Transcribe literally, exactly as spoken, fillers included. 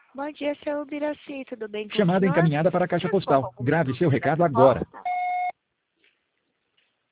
Bom dia, seu Biraci, tudo bem com o Chamada senhor? encaminhada para a caixa postal. Grave seu recado agora.